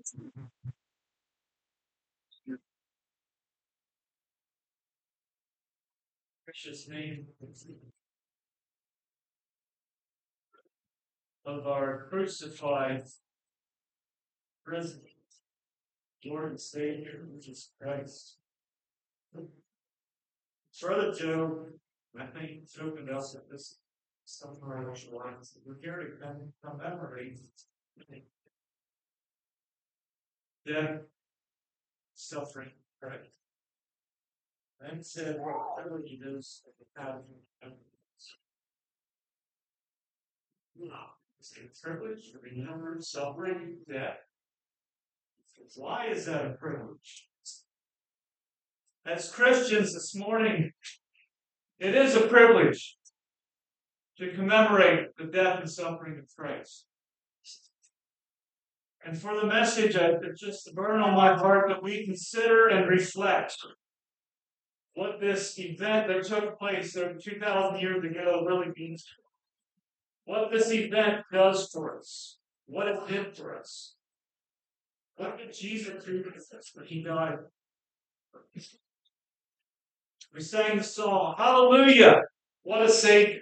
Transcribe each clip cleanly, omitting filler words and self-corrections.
Precious name of our crucified, risen Lord and Savior, Jesus Christ. Brother Joe, I think, it's opened us at this somewhere along the lines. We're here to commemorate death, suffering, Christ. And said, whatever he does, have it's a privilege to remember suffering, death. Why is that a privilege? As Christians this morning, it is a privilege to commemorate the death and suffering of Christ. And for the message, it's just burn on my heart that we consider and reflect what this event that took place over 2,000 years ago really means. What this event does for us. What it did for us. What did Jesus do for us when he died? We sang the song, Hallelujah! What a Savior!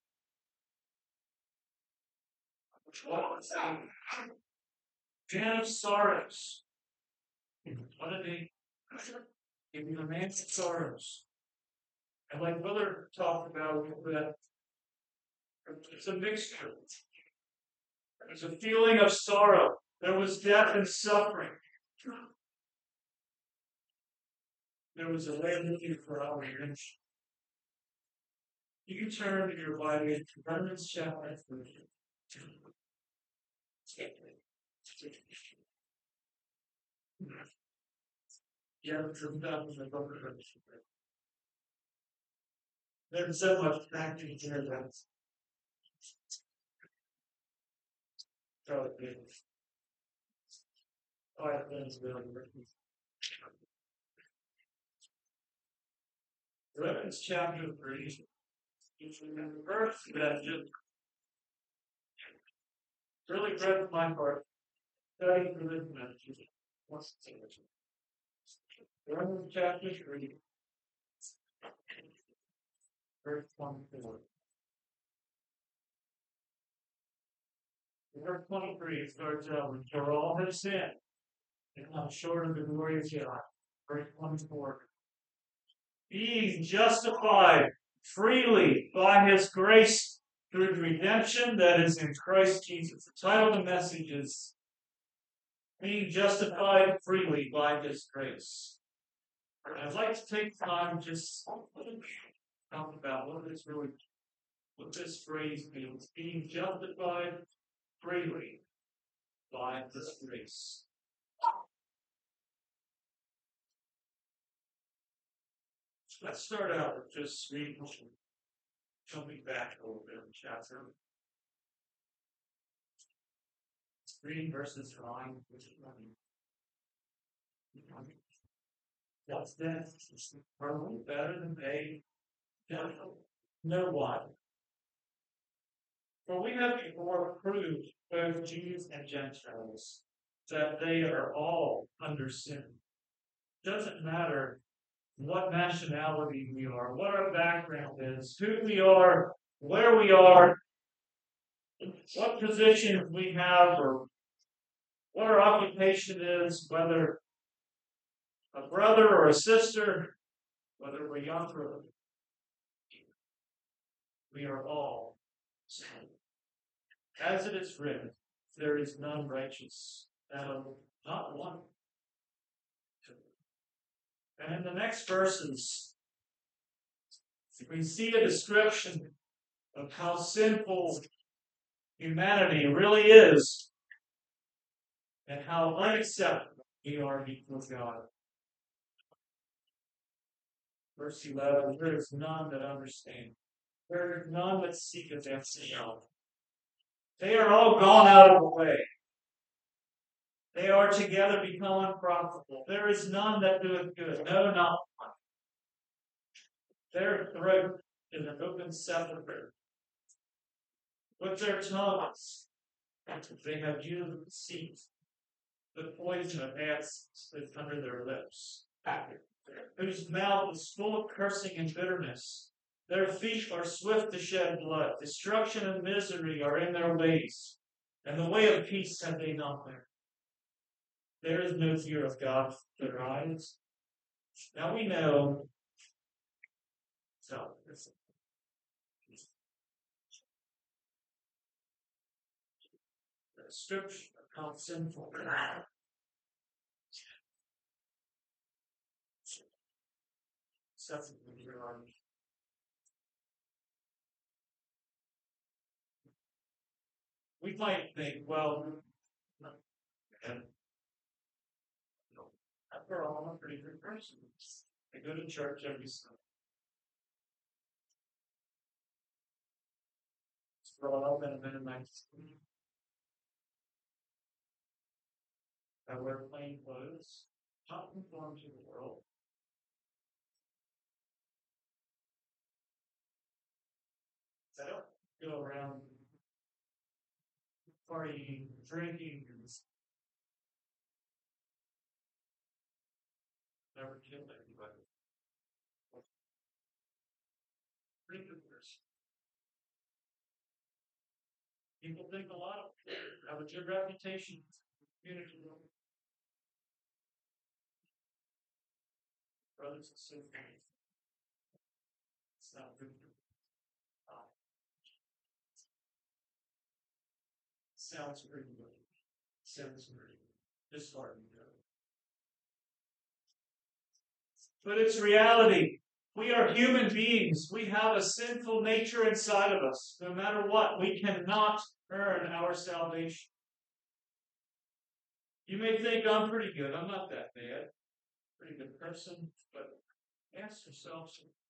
What a Savior! Man of sorrows. What did he give you? A man of sorrows. And like Willard talked about, that it's a mixture. There's a feeling of sorrow. There was death and suffering. There was a way of looking for our redemption. You can turn to your Bible to Romans chapter 3. Yeah, there's so much acting here that Romans chapter 3. Verse that just really grabbed my heart. Studying for this message. Romans chapter 3. Verse 24. Verse 23 starts out with, for all have sinned and come short of the glory of God. Verse 24. Being justified freely by his grace through the redemption that is in Christ Jesus. The title of the message is Being Justified Freely by His Grace. I'd like to take time to just talk about what this phrase means. Being justified freely by His grace. Let's start out with just reading, jumping back a little bit in the chapter. Reading verses 9 to 20. What's that? Are we better than they? No one. For we have before proved, both Jews and Gentiles, that they are all under sin. It doesn't matter what nationality we are, what our background is, who we are, where we are, what position we have, or what our occupation is, whether a brother or a sister, whether we're young or old. We are all sin. As it is written, there is none righteous, not one. And in the next verses, we see a description of how sinful humanity really is and how unacceptable we are before God. Verse 11, there is none that understand. There is none that seeketh after God. They are all gone out of the way. They are together become unprofitable. There is none that doeth good. No, not one. Their throat is an open sepulchre. With their tongues, they have used deceit. the poison of ants that's under their lips, whose mouth is full of cursing and bitterness. Their feet are swift to shed blood. Destruction and misery are in their ways, and the way of peace have they not learned. There is no fear of God in their eyes. Now we know. So, the scripture of how sinful they are. Something we realize. We might think, well, and after all, I'm a pretty good person. I go to church every Sunday. It's brought up in a Mennonite school. I wear plain clothes, not conform to the world. I don't go around partying, drinking, and never killed anybody. Pretty good person. People think a lot of me. I have a good reputation. Community. Brothers and sisters. It's not good. Sounds pretty good. Sounds pretty good. Just hard to go. But it's reality. We are human beings. We have a sinful nature inside of us. No matter what, we cannot earn our salvation. You may think I'm pretty good. I'm not that bad. Pretty good person. But ask yourself,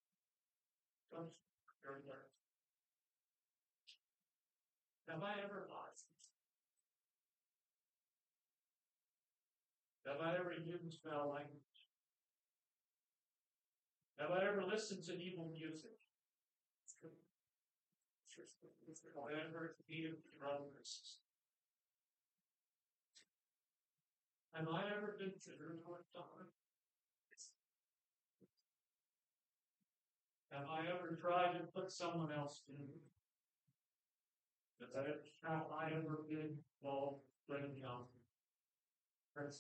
have I ever lied? Have I ever used foul language? Have I ever listened to evil music? Have I ever hated brothers? Have I ever been considered with God? Have I ever tried to put someone else in? Have I ever been involved in conflict?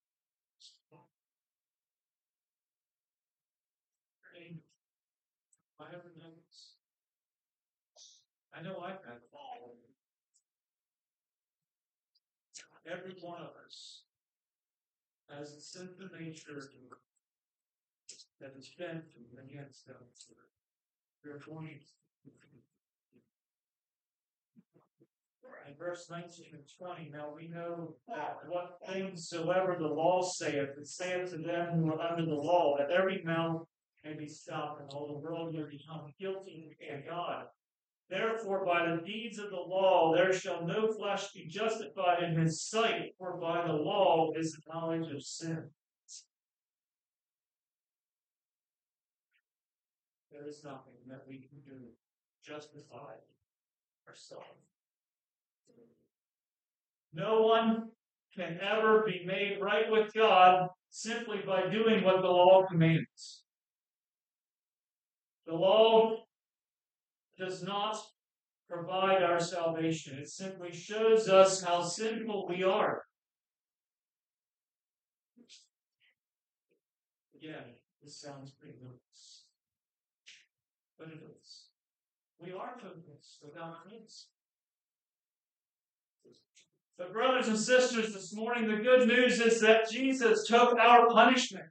I ever done this? I know I've had all. Every one of us has a sinful nature that is bent against them. We're going in verse 19 and 20, now we know that what things soever the law saith, it saith to them who are under the law, that every mouth may be stopped, and all the world may become guilty of God. Therefore, by the deeds of the law, there shall no flesh be justified in his sight, for by the law is the knowledge of sin. There is nothing that we can do to justify ourselves. No one can ever be made right with God simply by doing what the law commands. The law does not provide our salvation. It simply shows us how sinful we are. Again, this sounds pretty hopeless. But it is. We are hopeless without Christ. But brothers and sisters, this morning the good news is that Jesus took our punishment.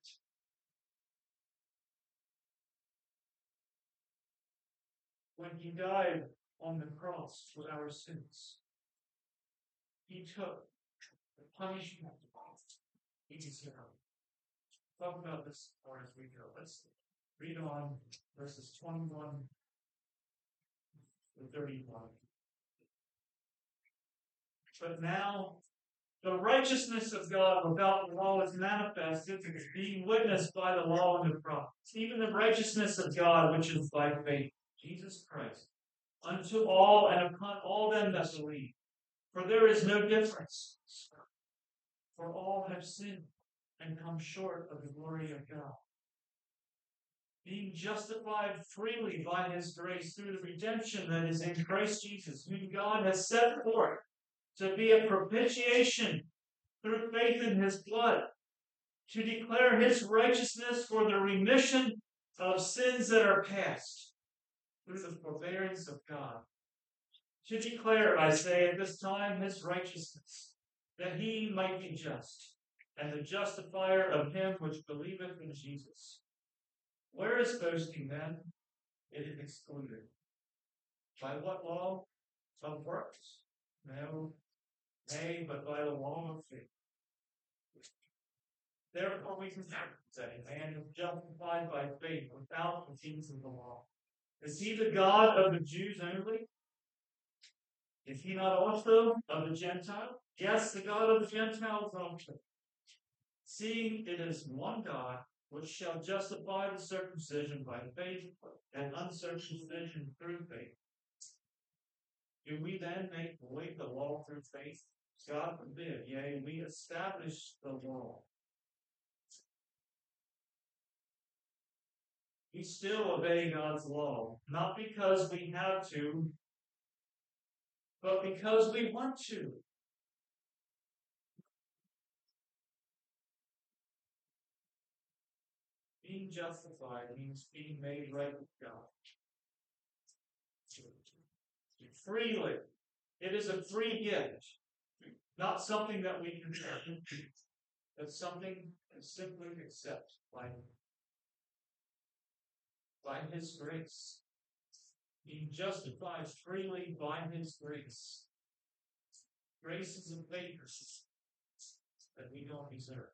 When he died on the cross for our sins, he took the punishment he deserved. Talk about this more as we go. Let's read on verses 21 to 31. But now the righteousness of God without the law is manifested, being witnessed by the law and the prophets, even the righteousness of God which is by faith, Jesus Christ, unto all and upon all them that believe. For there is no difference. For all have sinned and come short of the glory of God. Being justified freely by his grace through the redemption that is in Christ Jesus, whom God has set forth to be a propitiation through faith in his blood, to declare his righteousness for the remission of sins that are past, through the forbearance of God. To declare, I say, at this time his righteousness, that he might be just, and the justifier of him which believeth in Jesus. Where is boasting then? It is excluded. By what law? Of works? No, nay, but by the law of faith. Therefore we can say, man is justified by faith without the deeds of the law. Is he the God of the Jews only? Is he not also of the Gentiles? Yes, the God of the Gentiles also. Seeing it is one God, which shall justify the circumcision by faith and uncircumcision through faith. Do we then make void the law through faith? God forbid, yea, we establish the law. We still obey God's law, not because we have to, but because we want to. Being justified means being made right with God. Freely. It is a free gift, not something that we can earn, but something to simply accept by his grace. Being justified freely by his grace. Grace is a favor that we don't deserve.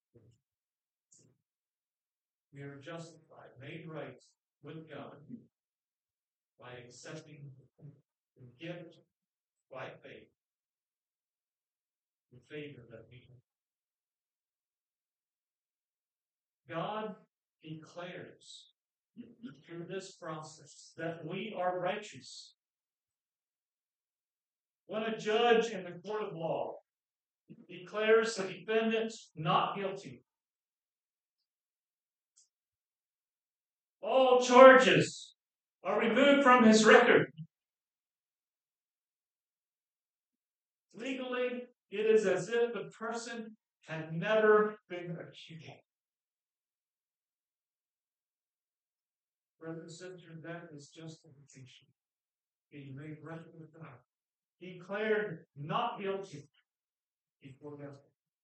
We are justified, made right with God by accepting the gift by faith, the favor that we have. God declares through this process that we are righteous. When a judge in the court of law declares the defendant not guilty, all charges are removed from his record. Legally, it is as if the person had never been accused. Brothers and sisters, that is justification. Being made right with God. Declared not guilty before God.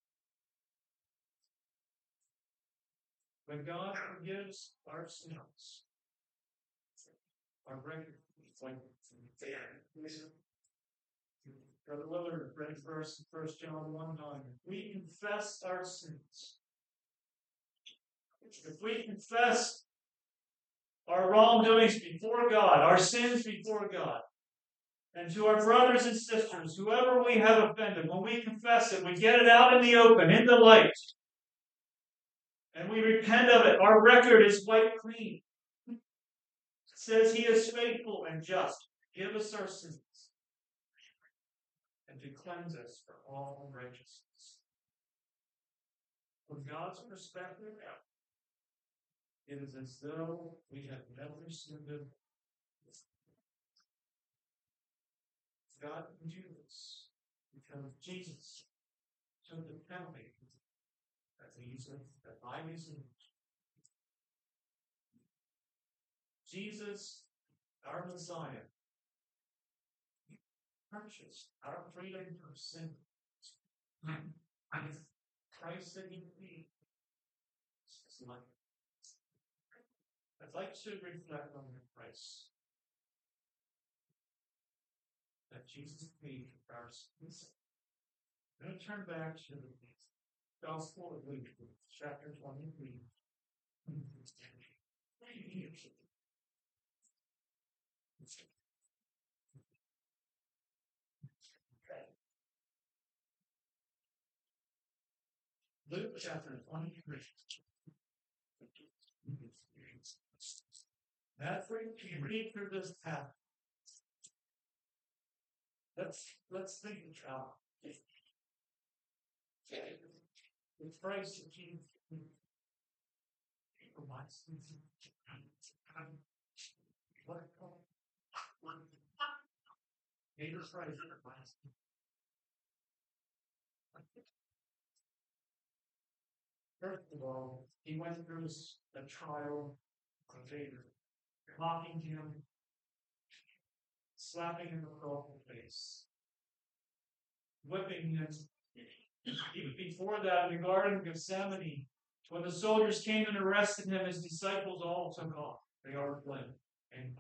When God forgives our sins, our record is like Brother Willard read verse 1 John 1:9. We confess our sins. If we confess our wrongdoings before God, our sins before God, and to our brothers and sisters, whoever we have offended, when we confess it, we get it out in the open, in the light, and we repent of it, our record is wiped clean. It says he is faithful and just. Give us our sins and to cleanse us from all unrighteousness. From God's perspective, it is as though we have never sinned. God can do this because Jesus took the penalty that I used. Jesus, our Messiah, purchased our freedom from sin. And Christ that he paid his life. I'd like to reflect on the price that Jesus paid for our sins. I'm going to turn back to the Gospel of Luke, chapter 23. Luke chapter 23. After you read through this path, let's think about it. With Christ, Jesus. First of all, he went through a trial of David, mocking him, slapping him across the face, whipping him. Even before that, in the Garden of Gethsemane, when the soldiers came and arrested him, his disciples all took off. They are fled. And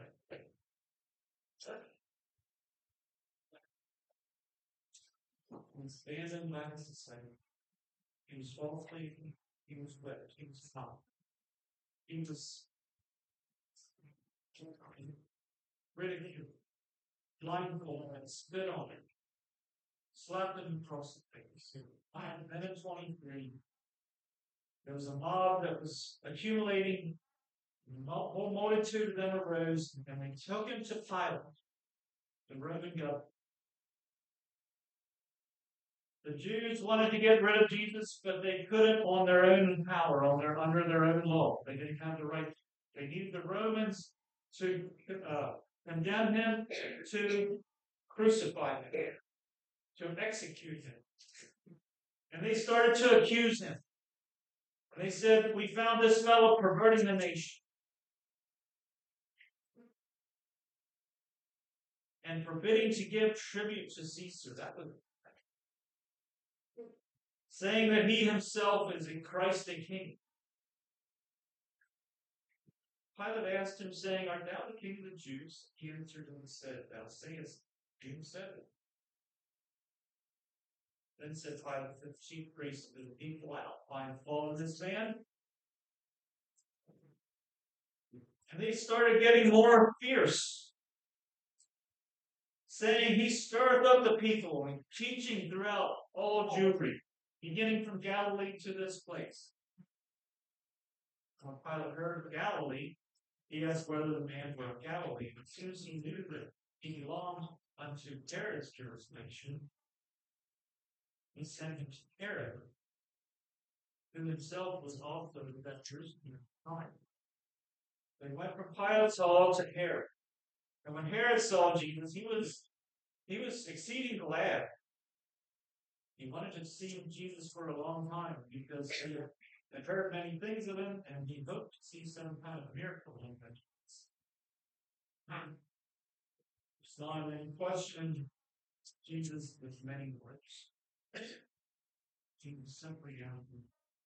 was abandoned by his disciples. He was falsely, he was whipped, he was caught. He was ridiculed, blindfolded, and spit on him, slapped him across the face. And then in 23, there was a mob that was accumulating. A whole multitude of them arose, and they took him to Pilate, the Roman governor. The Jews wanted to get rid of Jesus, but they couldn't on their own power, under their own law. They didn't have the right. They needed the Romans to condemn him, to crucify him, to execute him. And they started to accuse him. And they said, "We found this fellow perverting the nation and forbidding to give tribute to Caesar." That was saying that he himself is in Christ a king. Pilate asked him, saying, "Art thou the king of the Jews?" He answered and said, "Thou sayest, who said it?" Then said Pilate to the chief priests and the people, "Out, find fault in this man." And they started getting more fierce, saying, "He stirreth up the people and teaching throughout all Jewry, beginning from Galilee to this place." When Pilate heard of Galilee, he asked whether the man were of Galilee. But as soon as he knew that he belonged unto Herod's jurisdiction, he sent him to Herod, who himself was also in that Jerusalem at the time. They went from Pilate's hall to Herod. And when Herod saw Jesus, he was exceeding glad. He wanted to see Jesus for a long time because he had heard many things of him, and he hoped to see some kind of miracle in him. Simon questioned Jesus with many words. Jesus simply answered.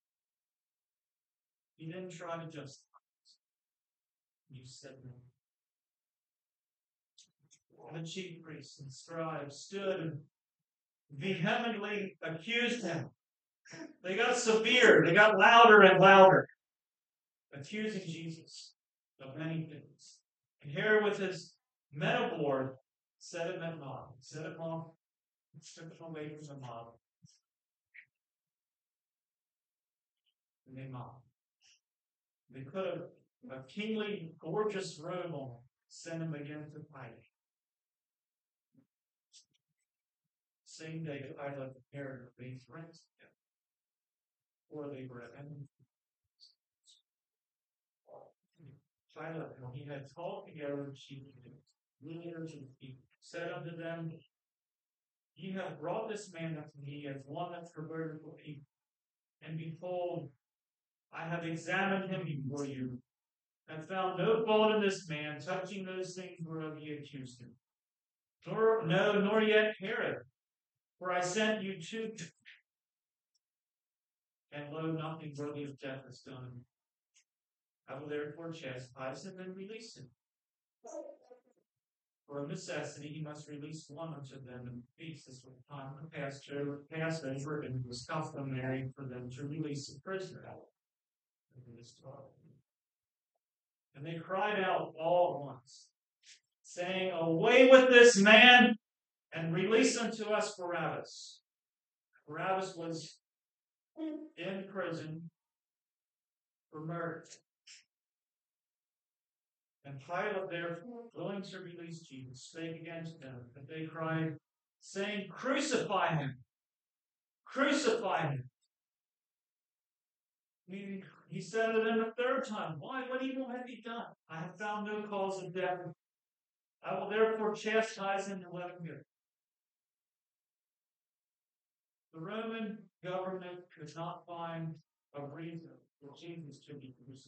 He didn't try to justify it. You said no. The chief priests and scribes stood and vehemently accused him. They got severe. They got louder and louder, accusing Jesus of many things. And Herod, with his men aboard, set him at mob. Set him off, took him away from the mob. And they mobbed. They put a kingly, gorgeous robe on him, sent him again to Pilate. Same day, Pilate and Herod were being friends together. Or they were enemies. Pilate, when he had called together the chief rulers of the people, said unto them, "Ye have brought this man unto me as one that perverted the people. And behold, I have examined him before you, and found no fault in this man touching those things whereof ye accused him. Nor yet Herod, for I sent you to, and lo, nothing worthy of death is done. I will therefore chastise him and release him. For of necessity he must release one unto them in the feast, as when the time of Passover, and it was customary for them to release a prisoner out. And they cried out all at once, saying, "Away with this man, and release unto us Barabbas." Barabbas was in prison for murder. And Pilate, therefore, willing to release Jesus, spake against them, but they cried, saying, "Crucify him." Crucify him. He said it in a third time. Why? What evil had he done? I have found no cause of death. I will therefore chastise him and let him go. The Roman government could not find a reason for Jesus to be crucified.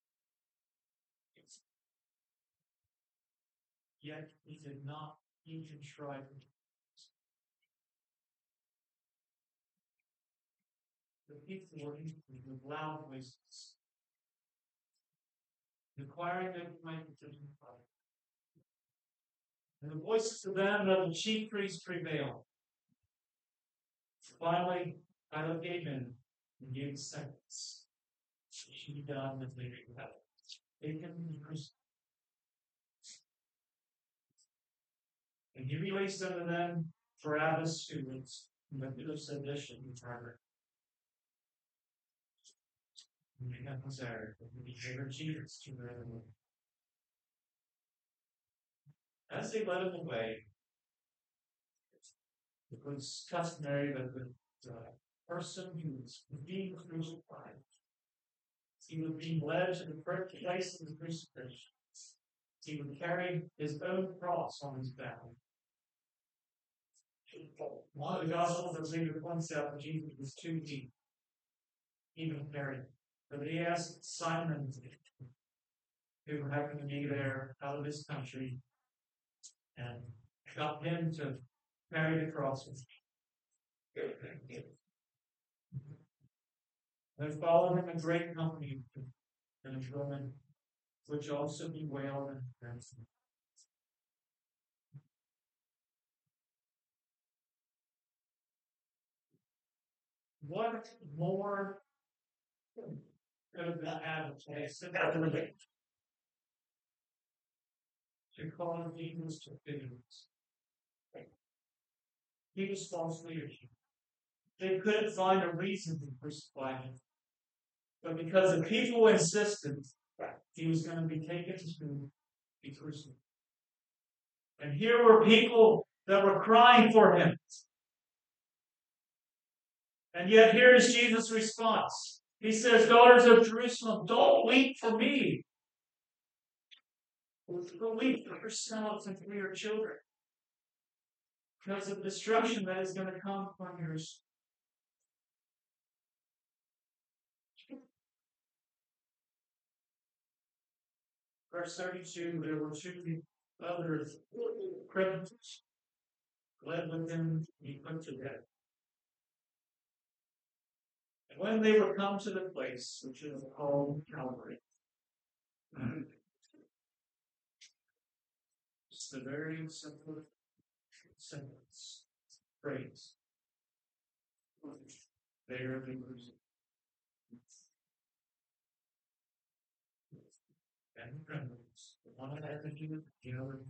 Yet he did not even try to. The people were angry with loud voices, inquiring that he might be crucified. And the voices of them and of the chief priests prevailed. Finally, Pilate gave in and gave a sentence. It should be done as they had. Take him and crucify. And he released unto them Barabbas, who was convicted of sedition and murder. And they got Lazarus, and he delivered Jesus to their Lord. As they led him away, it was customary that the person who was being crucified, he was being led to the first place of the crucifixion. He would carry his own cross on his back. One of the Gospels that later points out that Jesus was too deep, even carried. But he asked Simon, who happened to be there out of his country, and got him to carry the cross with him. There followed him a great company and of women, which also bewailed and praised him. What more could have been added to cause Jesus to bitterness? He was false leadership. They couldn't find a reason to crucify him. But because the people insisted, he was going to be taken to be crucified. And here were people that were crying for him. And yet here is Jesus' response. He says, daughters of Jerusalem, don't weep for me. But weep for yourselves and for your children. Because of destruction that is going to come upon yours. Verse 32, there were two other criminals led with him to be put to death. And when they were come to the place which is called Calvary, it's the very simple sentence, phrase. There they were. And criminals, the one that had to do with the other.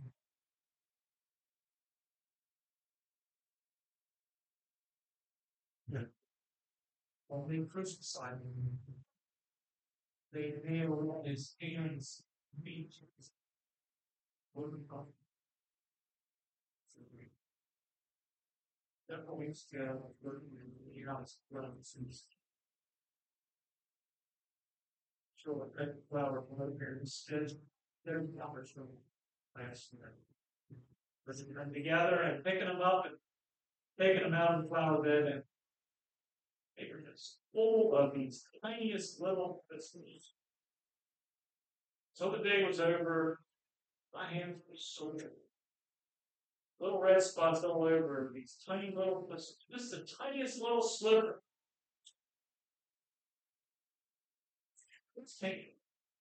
Only crucified him. They nailed his hands, feet, that always go you know, it's show a red flower blood here instead. There's numbers from last year. Let's come together and picking them up and taking them out of the flower bed, and they were just full of these tiniest little thistles. So the day was over. My hands were sore. Little red spots all over these tiny little thistles. Just the tiniest little sliver. Let's take it.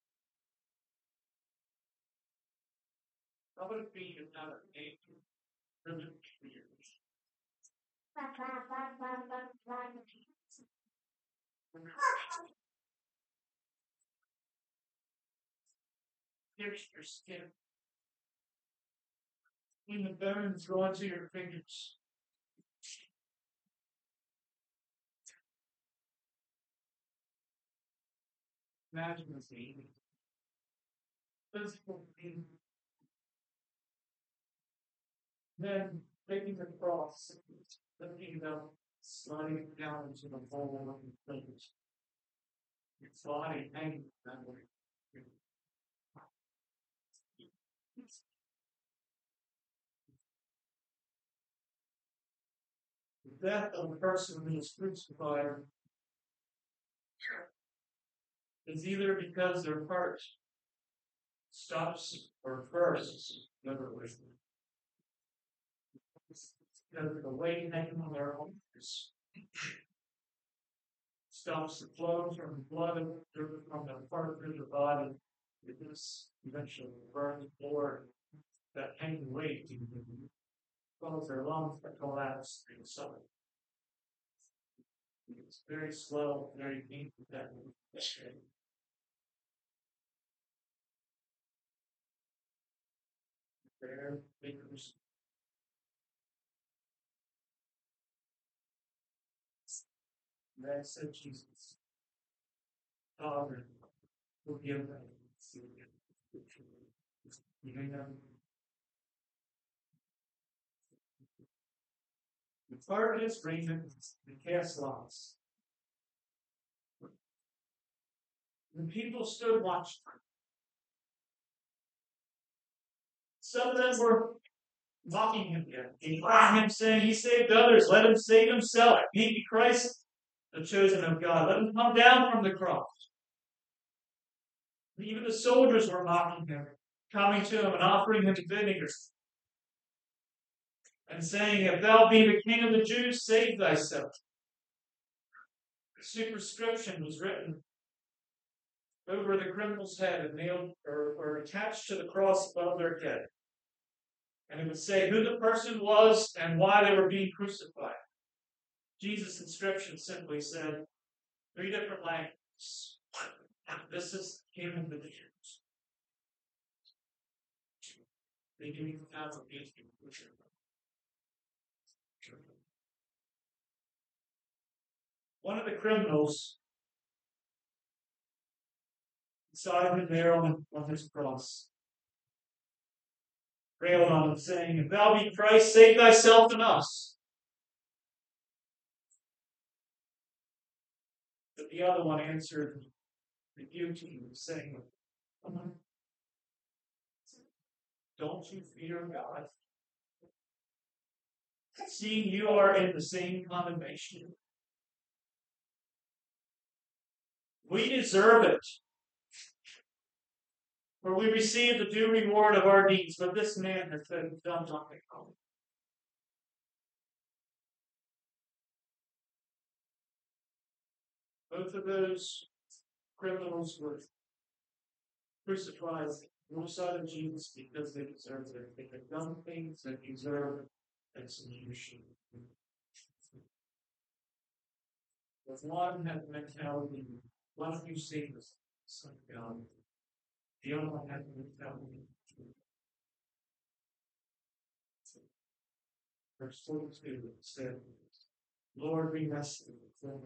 How would it be if not a name for the years? Here's your skin. When the bones drawn to your fingers. Imagine this evening. Physical pain. Then taking the cross, lifting it up, sliding down into the hole of the fingers. Its body hanging that way. The death of a person who is crucified is either because their heart stops or bursts, literally. Because of the weight hanging on their arms stops the flow from the blood from the part of the body. It is eventually burns more that hanging weight cause their lungs to collapse in the stomach. It's very slow, very painful that their fingers. That said Jesus. Father, forgive them. The part is reason the cast lots. The people stood watching. Some of them were mocking him again. Him saying, he saved others, let him save himself. He be Christ, the chosen of God. Let him come down from the cross. Even the soldiers were mocking him, coming to him and offering him vinegar. And saying, if thou be the king of the Jews, save thyself. The superscription was written over the criminal's head and nailed or attached to the cross above their head. And it would say who the person was and why they were being crucified. Jesus' inscription simply said, 3 different languages. This is the king of the Jews. They didn't even have a basic butcher. One of the criminals saw him there on his cross, railed on him, saying, if thou be Christ, save thyself and us. But the other one answered, rebuking him, saying, don't you fear God? Seeing you are in the same condemnation. We deserve it. For we receive the due reward of our deeds, but this man has done nothing wrong. Both of those criminals were crucified alongside of Jesus because they deserved it. They had done things that deserve execution. But one had the mentality, one of you save the Son of God. The other one had the mentality. Verse 42 said, Lord, we rested with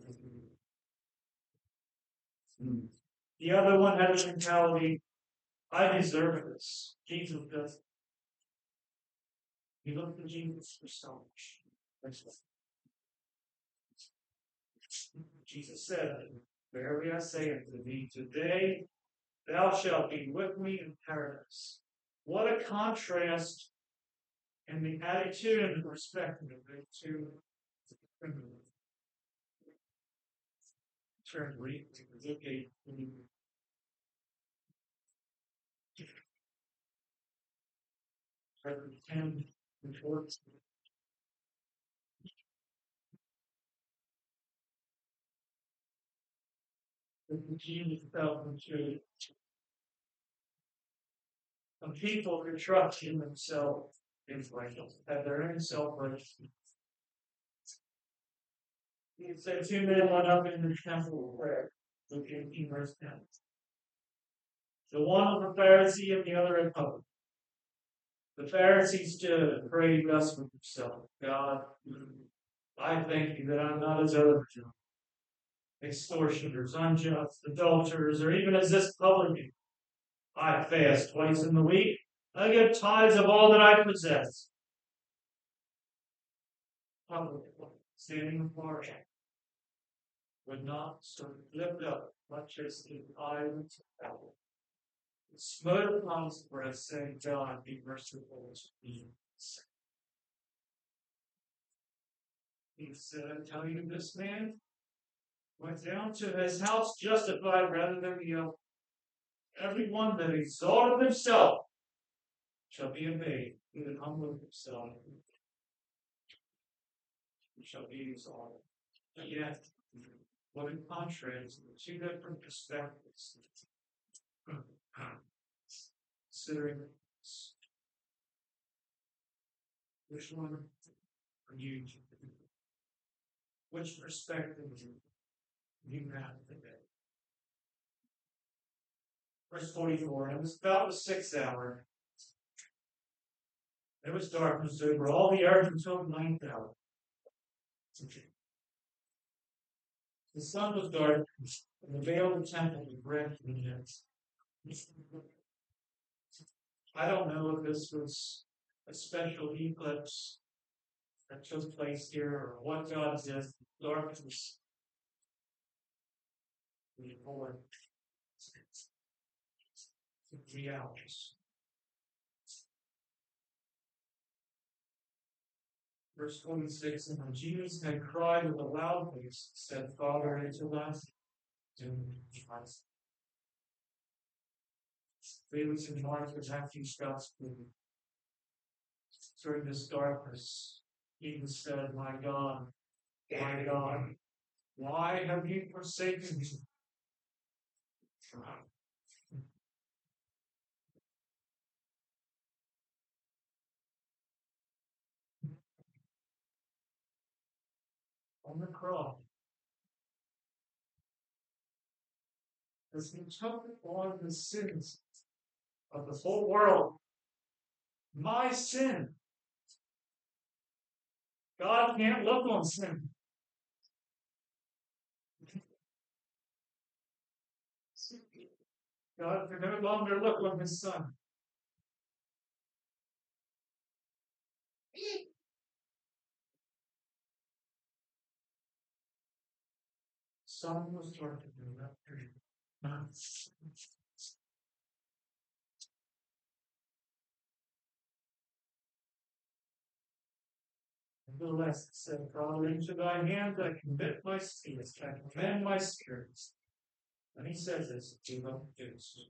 them. The other one had the mentality, I deserve this. Jesus doesn't. He looked at Jesus for salvation. Jesus said, verily I say unto thee, today thou shalt be with me in paradise. What a contrast in the attitude and the perspective of the two criminals. Turn to read Luke 8. Chapter 10 and 14. Jesus felt into some people who trust in themselves is righteous, have their own self-righteousness. He said 2 men went up in the temple of prayer. Luke 18, verse 10. The one was a Pharisee and the other a publican. The Pharisee stood and prayed thus with himself, God, I thank you that I'm not as others, extortioners, unjust, adulterers, or even as this publican. I fast twice in the week. I give tithes of all that I possess. Publican. standing apart, would not sort of lift up, much as the eyelids of hell. It smote upon his breast, saying, God, be merciful to me. He said, I tell you, this man went down to his house justified rather than guilty. Everyone that exalteth himself shall be obeyed, who that humbleth himself shall be exalted. But yet, what in contrast, the two different perspectives, considering this, which one are you? Which perspective do you have today? Verse 44, and it was about the 6th hour. There was darkness over all the earth until the 9th hour. The sun was dark, and the veil of the temple was rent in the midst. I don't know if this was a special eclipse that took place here or what God did. Darkness. Before 3 hours. Verse 26, and when Jesus had cried with a loud voice, said, Father, into thy hands. Felix and Martha's Matthew's Gospel. During this darkness, Jesus said, my God, why have you forsaken me? On the cross, as he took on the sins of the whole world, my sin. God can't look on sin. God can no longer look on his son. Son was taught to do that. Nevertheless, it said, Father, into thy hands I commit my spirit, I commend my spirits. And he says this, do not do so.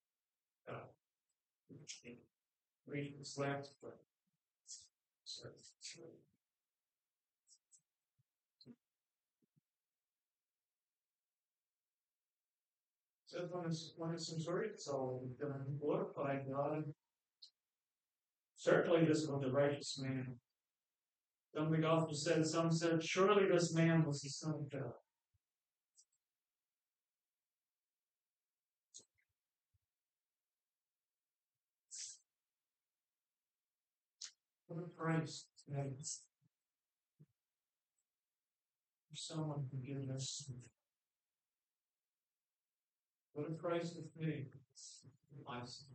Read this last book. So when a centurion saw him glorify God, certainly this was the righteous man. Some of the gospel said, some said, surely this man was the Son of God. What a price thanks for someone forgiveness. What a price to pay for my sin.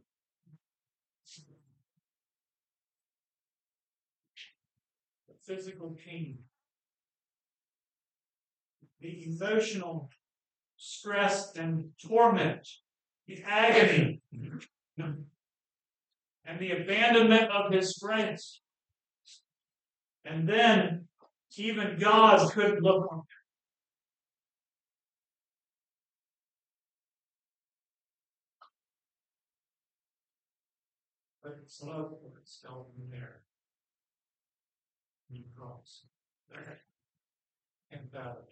The physical pain, the emotional stress and torment, the agony, and the abandonment of his friends. And then even God couldn't look on him. But it's love for itself in there. He cross. And valid.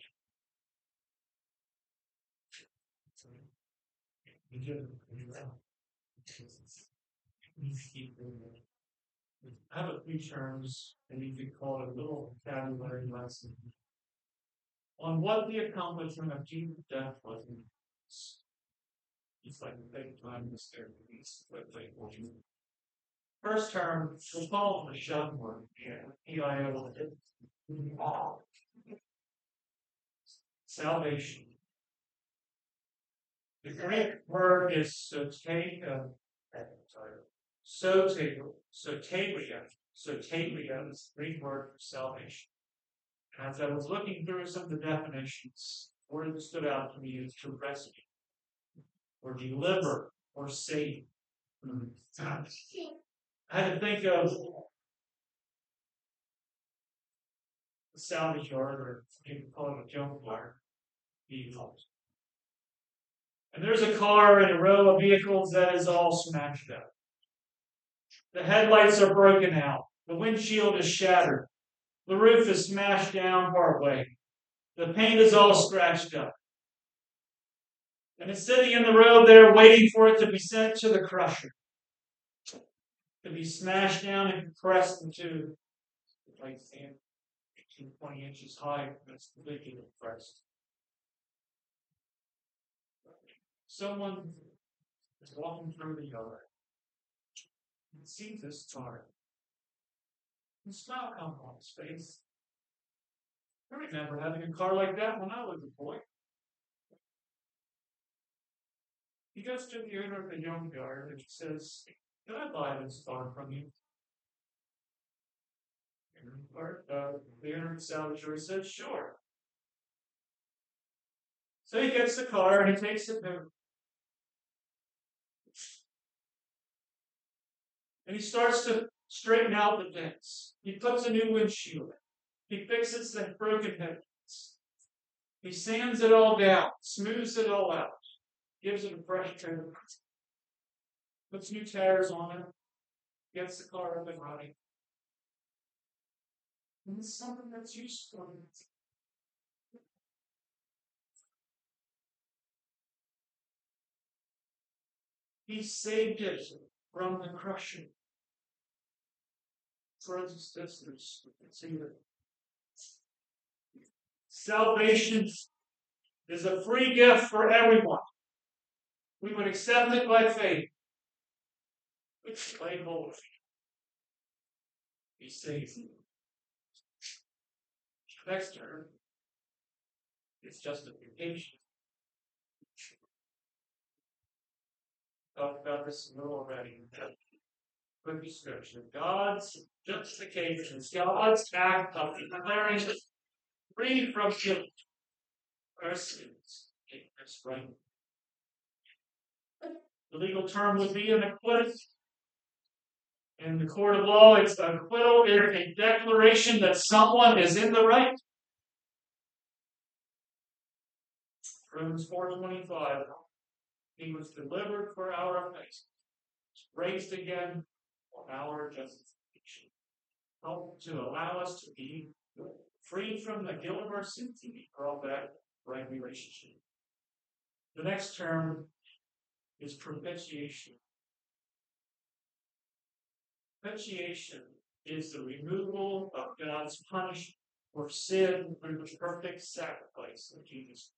He did it. I have a few terms, and you could call it a little vocabulary lesson on what the accomplishment of Jesus' death was. It's like a big time mysterious. First term, we'll call it the shun word. EIO. Salvation. The Greek word is soteria. Soteria is the Greek word for salvation. And as I was looking through some of the definitions, the word that stood out to me is to rescue, or deliver, or save. I had to think of the salvage yard, or you can call it a junkyard. And there's a car in a row of vehicles that is all smashed up. The headlights are broken out. The windshield is shattered. The roof is smashed down partway. The paint is all scratched up. And it's sitting in the road there waiting for it to be sent to the crusher. To be smashed down and compressed into like sand 18, 20 inches high. That's completely compressed. Someone is walking through the yard and sees this tar. And smile comes on his face. I remember having a car like that when I was a boy. He goes to the owner of the junkyard and he says, "Can I buy this car from you?" And the owner of the salvage yard says, "Sure." So he gets the car and he takes it home. And he starts to straighten out the dents. He puts a new windshield in. He fixes the broken headlights. He sands it all down, smooths it all out, gives it a fresh coat, puts new tires on it, gets the car up and running. And it's something that's useful. He saved it from the crushing. Brothers and sisters, salvation is a free gift for everyone. We would accept it by faith. We play hold. Be saved. Next term is justification. Talked about this a little already. Quick description. God's justification is God's act of declaring free from guilt. Our sins. That's right. The legal term would be an acquittal. In the court of law, it's an acquittal is a declaration that someone is in the right. Romans 4:25. He was delivered for our offenses, raised again for our justification. Help to allow us to be free from the guilt of our sins and be brought back to right relationship. The next term is propitiation. Propitiation is the removal of God's punishment for sin through the perfect sacrifice of Jesus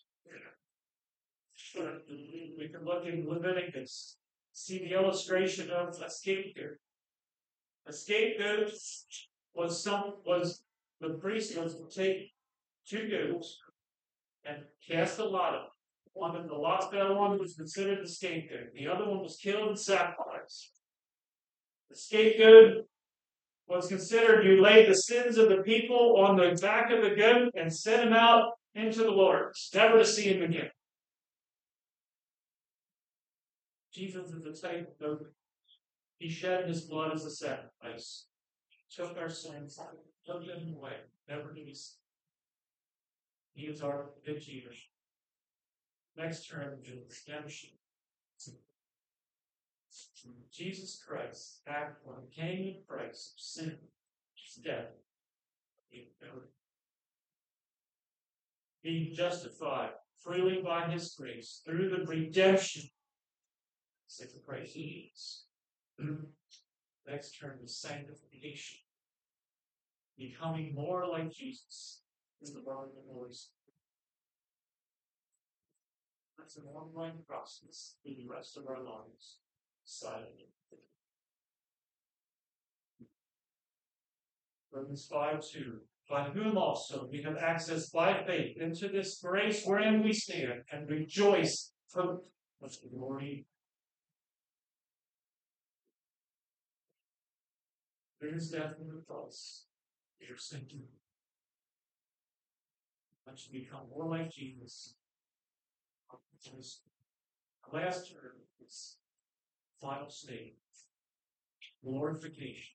Christ. We can look in Leviticus, see the illustration of a scapegoat. A scapegoat was the priest was to take two goats and cast a lot of them. One of the lot fell one was considered the scapegoat. The other one was killed and sacrificed. The scapegoat was considered you laid the sins of the people on the back of the goat and sent him out into the wilderness, never to see him again. Jesus is the type of goat. He shed his blood as a sacrifice. He took our sins, took them away, never to be seen. He is our propitiation. Next term is redemption. Jesus Christ acted when he came in the price of sin, his death, being justified freely by his grace through the redemption of Christ Jesus. Next term is sanctification, becoming more like Jesus in the body of the Holy Spirit. That's an ongoing process for the rest of our lives. Romans 5:2. By whom also we have access by faith into this grace wherein we stand and rejoice hope of the glory. There is death in the cross. You're sinking. and to become more like Jesus. His last term, his final state, glorification.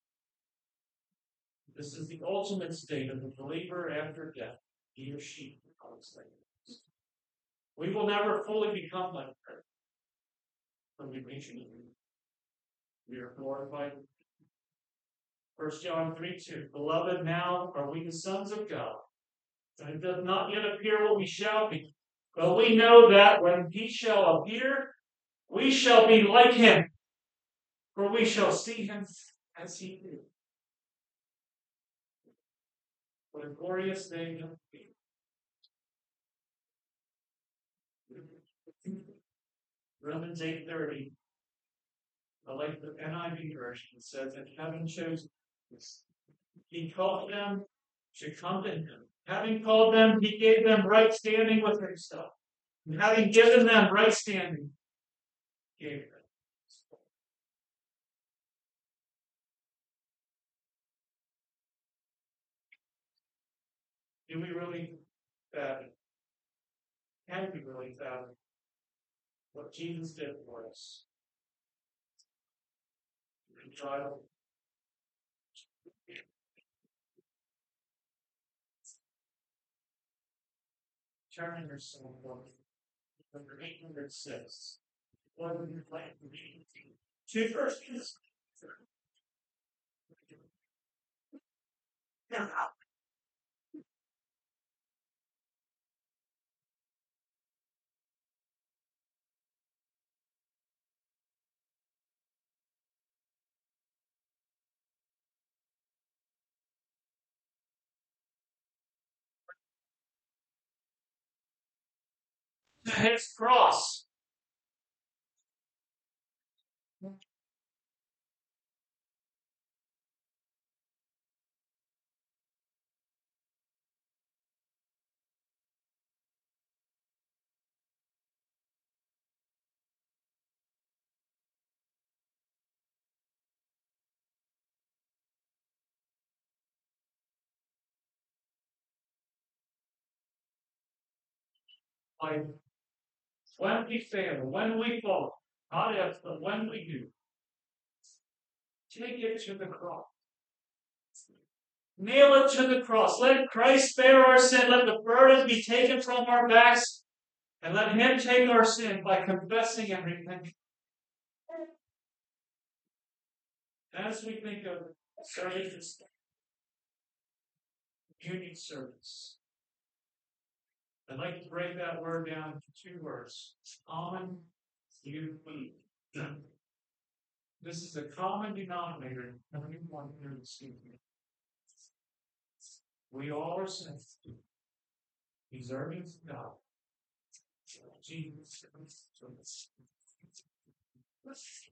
This is the ultimate state of the believer after death. He or she becomes like this. We will never fully become like her when we reach it. We are glorified. 1 John 3:2. Beloved, now are we the sons of God. And it does not yet appear what we shall be. But we know that when he shall appear, we shall be like him. For we shall see him as he is. What a glorious day it will be. Romans 8:30. I like the NIV version. It says that heaven chose this. He called them to come to him. Having called them, he gave them right standing with himself. And having given them right standing, gave them. Do we really fathom? Can we really fathom what Jesus did for us? Trial. Turn in your soul book, number 806. What would you like to read? 2 verses. His cross. Like when we fail, when we fall, not if, but when we do, take it to the cross. Nail it to the cross. Let Christ bear our sin. Let the burden be taken from our backs. And let him take our sin by confessing and repenting. As we think of service, communion service, I'd like to break that word down into 2 words. Common, unity. This is a common denominator in everyone here this evening. We all are sinners, deserving of God. Jesus.